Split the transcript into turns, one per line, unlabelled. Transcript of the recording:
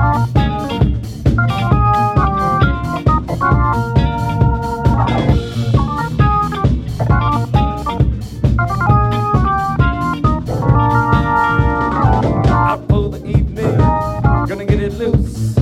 Out for the evening, gonna get it loose.